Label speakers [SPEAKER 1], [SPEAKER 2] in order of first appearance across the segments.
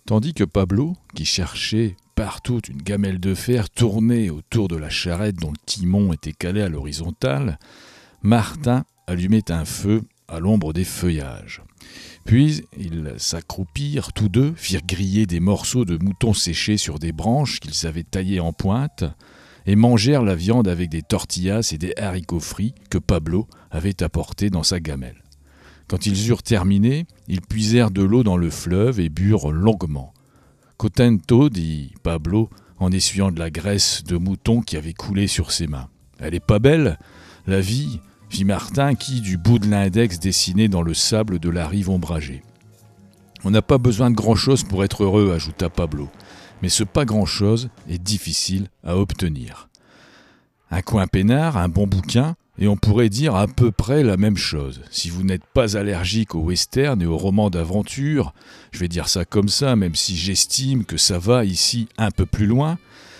[SPEAKER 1] Tandis que Pablo, qui cherchait partout une gamelle de fer, tournait autour de la charrette dont le timon était calé à l'horizontale, Martin allumait un feu à l'ombre des feuillages. Puis ils s'accroupirent tous deux, firent griller des morceaux de mouton séchés sur des branches qu'ils avaient taillées en pointe, et mangèrent la viande avec des tortillas et des haricots frits que Pablo avait apportés dans sa gamelle. Quand ils eurent terminé, ils puisèrent de l'eau dans le fleuve et burent longuement. « Contento » dit Pablo en essuyant de la graisse de mouton qui avait coulé sur ses mains. « Elle est pas belle, la vie ?» fit Martin qui, du bout de l'index, dessinait dans le sable de la rive ombragée. « On n'a pas besoin de grand-chose pour être heureux » ajouta Pablo. « Mais ce pas grand-chose est difficile à obtenir. Un coin peinard, un bon bouquin, et on pourrait dire à peu près la même chose. Si vous n'êtes pas allergique aux westerns et aux romans d'aventure, je vais dire ça comme ça, même si j'estime que ça va ici un peu plus loin,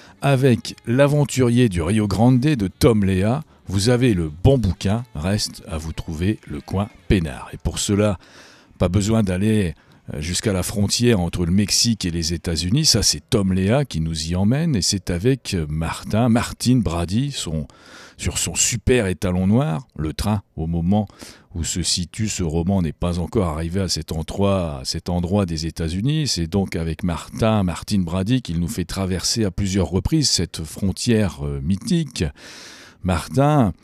[SPEAKER 1] avec L'Aventurier du Rio Grande de Tom Lea, vous avez le bon bouquin, reste à vous trouver le coin peinard. Et pour cela, pas besoin d'aller jusqu'à la frontière entre le Mexique et les États-Unis, ça c'est Tom Lea qui nous y emmène, et c'est avec Martin Brady, sur son super étalon noir, le train, au moment où se situe ce roman, n'est pas encore arrivé à cet endroit des États-Unis. C'est donc avec Martin Brady qu'il nous fait traverser à plusieurs reprises cette frontière mythique. Martin,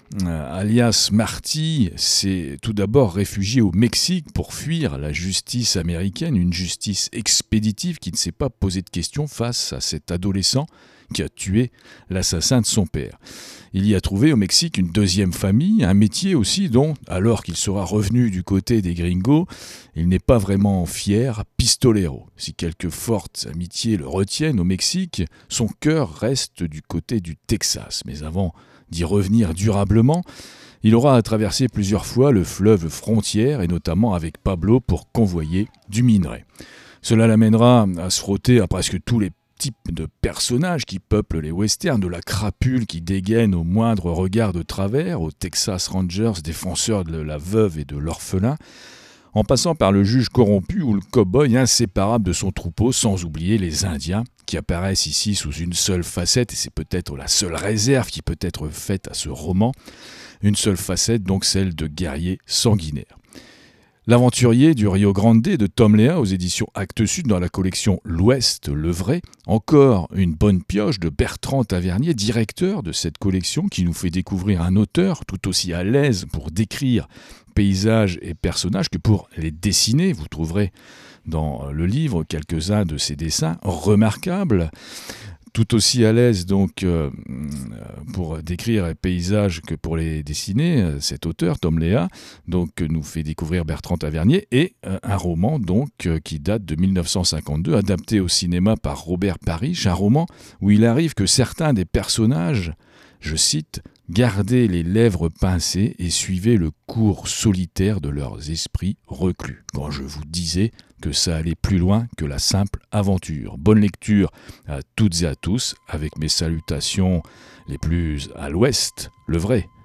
[SPEAKER 1] alias Marty, s'est tout d'abord réfugié au Mexique pour fuir la justice américaine, une justice expéditive qui ne s'est pas posé de questions face à cet adolescent qui a tué l'assassin de son père. Il y a trouvé au Mexique une deuxième famille, un métier aussi dont, alors qu'il sera revenu du côté des gringos, il n'est pas vraiment fier, pistolero. Si quelques fortes amitiés le retiennent au Mexique, son cœur reste du côté du Texas. Mais avant d'y revenir durablement, il aura traversé plusieurs fois le fleuve frontière, et notamment avec Pablo pour convoyer du minerai. Cela l'amènera à se frotter à presque tous les types de personnages qui peuplent les westerns, de la crapule qui dégaine au moindre regard de travers, aux Texas Rangers, défenseurs de la veuve et de l'orphelin, en passant par le juge corrompu ou le cow-boy inséparable de son troupeau, sans oublier les Indiens qui apparaissent ici sous une seule facette, et c'est peut-être la seule réserve qui peut être faite à ce roman, une seule facette, donc celle de guerrier sanguinaire. L'Aventurier du Rio Grande de Tom Lea aux éditions Actes Sud dans la collection L'Ouest, le vrai, encore une bonne pioche de Bertrand Tavernier, directeur de cette collection, qui nous fait découvrir un auteur tout aussi à l'aise pour décrire paysages et personnages que pour les dessiner. Vous trouverez dans le livre quelques-uns de ses dessins remarquables. Tout aussi à l'aise donc pour décrire les paysages que pour les dessiner, cet auteur, Tom Lea, donc nous fait découvrir Bertrand Tavernier, et un roman donc qui date de 1952, adapté au cinéma par Robert Parrish, un roman où il arrive que certains des personnages, je cite, gardaient les lèvres pincées et suivaient le cours solitaire de leurs esprits reclus. Quand je vous disais que ça allait plus loin que la simple aventure. Bonne lecture à toutes et à tous, avec mes salutations les plus à l'ouest, le vrai.